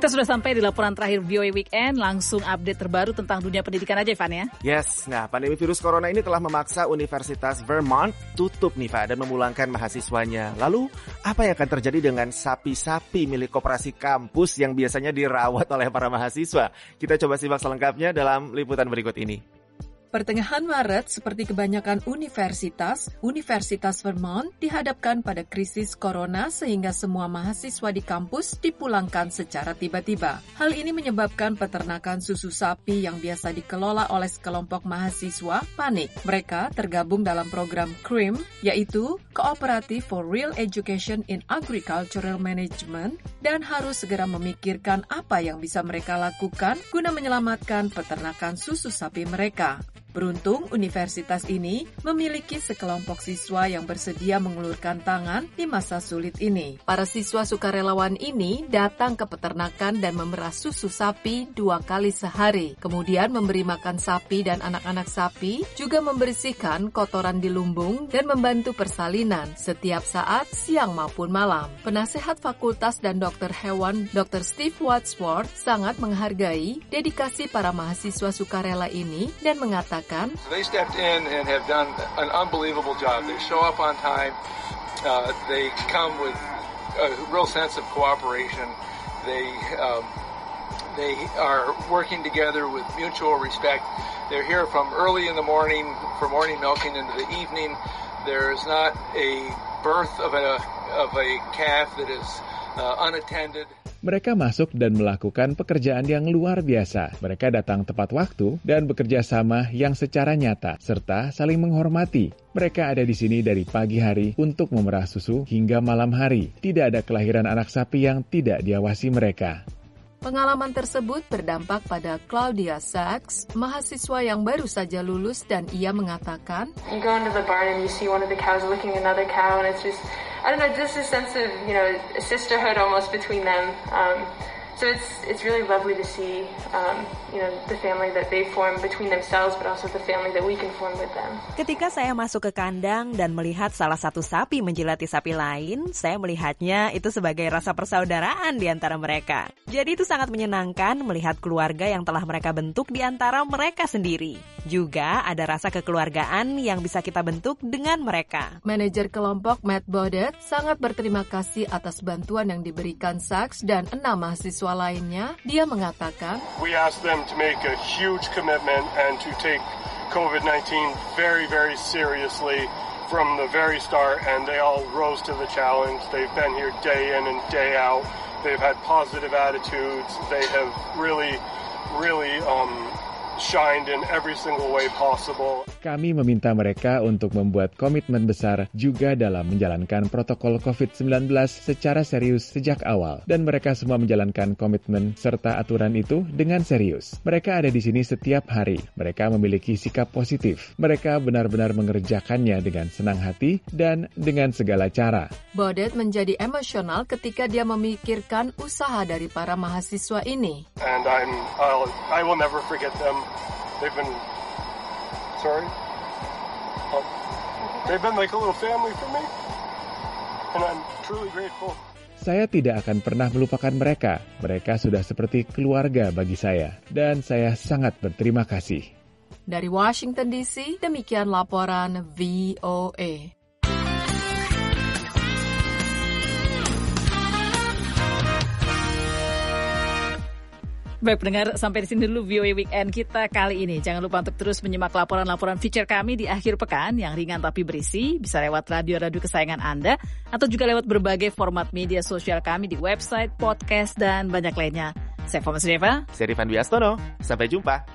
Kita sudah sampai di laporan terakhir VOA Weekend, langsung update terbaru tentang dunia pendidikan aja, Ivan ya. Yes, nah pandemi virus corona ini telah memaksa Universitas Vermont tutup nih, Pak, dan memulangkan mahasiswanya. Lalu, apa yang akan terjadi dengan sapi-sapi milik koperasi kampus yang biasanya dirawat oleh para mahasiswa? Kita coba simak selengkapnya dalam liputan berikut ini. Pertengahan Maret, seperti kebanyakan Universitas Vermont dihadapkan pada krisis corona sehingga semua mahasiswa di kampus dipulangkan secara tiba-tiba. Hal ini menyebabkan peternakan susu sapi yang biasa dikelola oleh sekelompok mahasiswa panik. Mereka tergabung dalam program CREAM, yaitu Cooperative for Real Education in Agricultural Management, dan harus segera memikirkan apa yang bisa mereka lakukan guna menyelamatkan peternakan susu sapi mereka. Beruntung, universitas ini memiliki sekelompok siswa yang bersedia mengulurkan tangan di masa sulit ini. Para siswa sukarelawan ini datang ke peternakan dan memerah susu sapi 2 kali sehari. Kemudian memberi makan sapi dan anak-anak sapi, juga membersihkan kotoran di lumbung dan membantu persalinan setiap saat, siang maupun malam. Penasehat fakultas dan dokter hewan Dr. Steve Wadsworth sangat menghargai dedikasi para mahasiswa sukarela ini dan mengatakan, they stepped in and have done an unbelievable job. They show up on time. They come with a real sense of cooperation. They are working together with mutual respect. They're here from early in the morning for morning milking into the evening. There's not a birth of a calf that is unattended. Mereka masuk dan melakukan pekerjaan yang luar biasa. Mereka datang tepat waktu dan bekerja sama yang secara nyata, serta saling menghormati. Mereka ada di sini dari pagi hari untuk memerah susu hingga malam hari. Tidak ada kelahiran anak sapi yang tidak diawasi mereka. Pengalaman tersebut berdampak pada Claudia Sachs, mahasiswa yang baru saja lulus, dan ia mengatakan, You go into the barn and you see one of the cows licking another cow, and it's just, I don't know, just a sense of, a sisterhood almost between them. So it's really lovely to see, the family that they form between themselves, but also the family that we can form with them. Ketika saya masuk ke kandang dan melihat salah satu sapi menjilati sapi lain, saya melihatnya itu sebagai rasa persaudaraan di antara mereka. Jadi itu sangat menyenangkan melihat keluarga yang telah mereka bentuk di antara mereka sendiri. Juga ada rasa kekeluargaan yang bisa kita bentuk dengan mereka. Manajer kelompok Matt Baudet sangat berterima kasih atas bantuan yang diberikan Sachs dan 6 mahasiswa lainnya. Dia mengatakan, We asked them to make a huge commitment and to take COVID-19 very, very seriously from the very start, and they all rose to the challenge. They've been here day in and day out. They've had positive attitudes. They have really shined in every single way possible. Kami meminta mereka untuk membuat komitmen besar juga dalam menjalankan protokol COVID-19 secara serius sejak awal. Dan mereka semua menjalankan komitmen serta aturan itu dengan serius. Mereka ada di sini setiap hari. Mereka memiliki sikap positif. Mereka benar-benar mengerjakannya dengan senang hati dan dengan segala cara. Baudet menjadi emosional ketika dia memikirkan usaha dari para mahasiswa ini. And I will never forget them. They've been like a little family for me, and I'm truly grateful. Saya tidak akan pernah melupakan mereka. Mereka sudah seperti keluarga bagi saya, dan saya sangat berterima kasih. Dari Washington DC, demikian laporan VOA. Baik pendengar, sampai di sini dulu VOA Weekend kita kali ini. Jangan lupa untuk terus menyimak laporan-laporan feature kami di akhir pekan yang ringan tapi berisi. Bisa lewat radio-radio kesayangan Anda atau juga lewat berbagai format media sosial kami di website, podcast, dan banyak lainnya. Saya Fama Suneva. Saya Rifan Biastono. Sampai jumpa.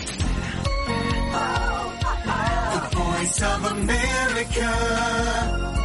The Voice of America.